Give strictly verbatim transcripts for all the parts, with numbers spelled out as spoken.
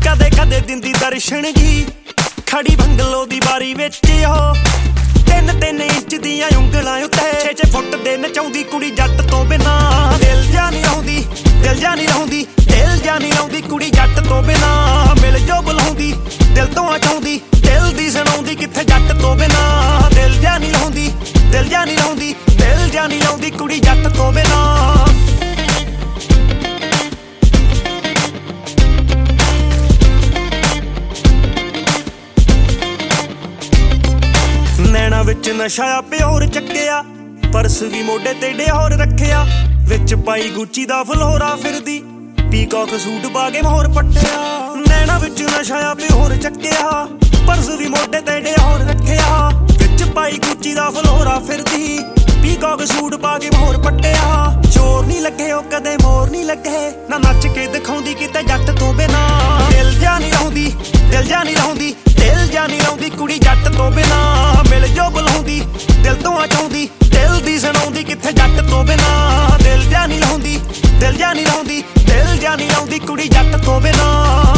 ਕਦੇ ਕਦੇ ਦਿੰਦੀ ਦਰਸ਼ਨ ਜੀ ਖੜੀ ਬੰਗਲੋ ਦੀ ਬਾਰੀ ਵਿੱਚ ਉਹ ਤਿੰਨ ਤਿੰਨ ਇੰਚ ਦੀਆਂ ਉਂਗਲਾਂ ਉੱਤੇ ਛੇ ਛੇ ਫੁੱਟ ਦੇ ਨਚਾਉਂਦੀ ਕੁੜੀ ਜੱਟ ਤੋਂ ਬਿਨਾ ਦਿਲ ਜਾ ਨਹੀਂ ਲਾਉਂਦੀ ਦਿਲ ਜਾ ਨਹੀਂ ਲਾਉਂਦੀ ਦਿਲ ਜਾ ਨਹੀਂ ਲਾਉਂਦੀ ਕੁੜੀ ਜੱਟ ਤੋਂ ਬਿਨਾ ਮਿਲ ਜੋ ਬੁਲਾਉਂਦੀ ਦਿਲ ਤੋਂ ਆਉਂਦੀ ਦਿਲ ਦੀ ਸੁਣਾਉਂਦੀ ਕਿੱਥੇ ਜੱਟ ਤੋਂ ਬਿਨਾ ਦਿਲ ਜਾ ਨਹੀਂ ਲਾਉਂਦੀ ਦਿਲ ਜਾ ਨਹੀਂ ਲਾਉਂਦੀ ਦਿਲ ਜਾ ਨਹੀਂ ਲਾਉਂਦੀ ਕੁੜੀ ਜੱਟ ਤੋਂ ਬਿਨਾ ਨੈਣਾ ਵਿੱਚ ਨਸ਼ਾ ਆ ਪਿਓਰ ਚੱਕਿਆ ਪਰਸ ਵੀ ਮੋਢੇ ਤੇ ਡਿਹੋਰ ਰੱਖਿਆ ਵਿੱਚ ਪਾਈ ਗੁੱਚੀ ਦਾ ਫਲੋਰਾ ਫਿਰਦੀ ਪੀਕੌਕ ਸੂਟ ਪਾ ਕੇ ਮੋਹਰ ਪੱਟਿਆ ਨੈਣਾ ਵਿੱਚ ਨਸ਼ਾ ਆ ਪਿਓਰ ਚੱਕਿਆ ਪਰਸ ਵੀ ਮੋਢੇ ਤੇ ਡਿਹੋਰ ਰੱਖਿਆ ਵਿੱਚ ਪਾਈ ਗੁੱਚੀ ਦਾ ਫਲੋਰਾ ਫਿਰਦੀ ਪੀਕੌਕ ਸੂਟ ਪਾ ਕੇ ਮੋਹਰ ਪੱਟਿਆ ਚੋਰ ਨਹੀਂ ਲੱਗੇ ਉਹ ਕਦੇ ਮੋਰ ਨਹੀਂ ਲੱਗੇ ਨਾ ਨੱਚ ਕੇ ਦਿਖਾਉਂਦੀ ਕਿਤੇ ਜੱਟ ਤੋਂ ਬਿਨਾ ਦਿਲ ਜਾ ਨਹੀਂ ਲਾਉਂਦੀ ਦਿਲ ਜਾ ਨਹੀਂ ਲਾਉਂਦੀ ਦਿਲ ਜਾ ਨਹੀਂ ਲਾਉਂਦੀ ਕੁੜੀ ਜੱਟ ਤੋਂ ਬਿਨਾ ਮਿਲ ਜੋ ਬੁਲਾਉਂਦੀ ਦਿਲ ਤੋਂ ਆਉਂਦੀ ਦਿਲ ਦੀ ਸੁਣਾਉਂਦੀ ਕਿੱਥੇ ਜੱਟ ਤੋਂ ਬਿਨਾ ਦਿਲ ਜਾ ਨਹੀਂ ਲਾਉਂਦੀ ਦਿਲ ਜਾ ਨਹੀਂ ਲਾਉਂਦੀ ਦਿਲ ਜਾ ਨਹੀਂ ਲਾਉਂਦੀ ਕੁੜੀ ਜੱਟ ਤੋਂ ਬਿਨਾ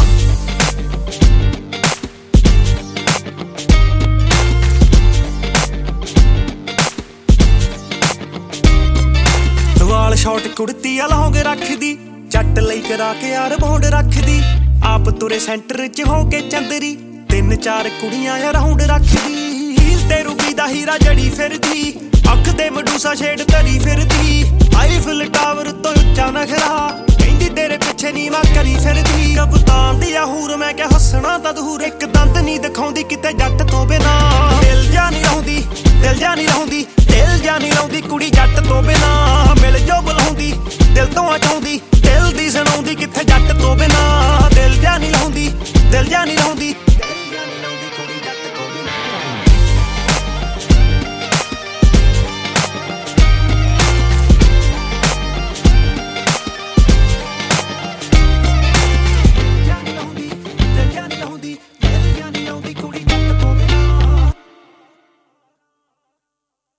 ਵਾਲ ਸ਼ਾਰਟ ਕੁੜਤੀ ਆ ਲੌਂਗ ਰੱਖਦੀ ਜੱਟ ਲਈ ਕਰਾ ਕੇ ਯਾਰ ਬੌਂਡ ਰੱਖਦੀ ਆਪ ਤੁਰੇ ਸੈਂਟਰ ਚ ਹੋ ਕੇ ਚੰਦਰੀ ਤਿੰਨ ਚਾਰ ਕੁੜੀਆਂ ਆ ਰਾਉਂਡ ਰੱਖਦੀ ਹੀਲ ਤੇ ਰੂਬੀ ਦਾ ਹੀਰਾ ਜੜੀ ਫਿਰਦੀ ਅੱਖ ਤੇ ਮਡੂਸਾ ਸ਼ੇਡ ਧਰੀ ਫਿਰਦੀ ਆਈਫਲ ਟਾਵਰ ਤੋਂ ਉੱਚਾ ਨਖਰਾ ਕਹਿੰਦੀ ਤੇਰੇ ਪਿੱਛੇ ਨੀ ਮੈਂ ਕਰੀ ਫਿਰਦੀ ਕਪਤਾਨ ਦੀ ਆ ਹੂਰ ਮੈਂ ਕਿਹਾ ਹੱਸਣਾ ਤਾਂ ਦੂਰ ਇੱਕ ਦੰਦ ਨਹੀਂ ਦਿਖਾਉਂਦੀ ਕਿਤੇ ਜੱਟ ਤੋਂ ਬਿਨਾ ਦਿਲ ਜਾ ਨਹੀਂ ਲਾਉਂਦੀ ਦਿਲ ਜਾ ਨਹੀਂ ਲਾਉਂਦੀ ਦਿਲ ਜਾ ਨਹੀਂ ਲਾਉਂਦੀ ਕੁੜੀ ਜੱਟ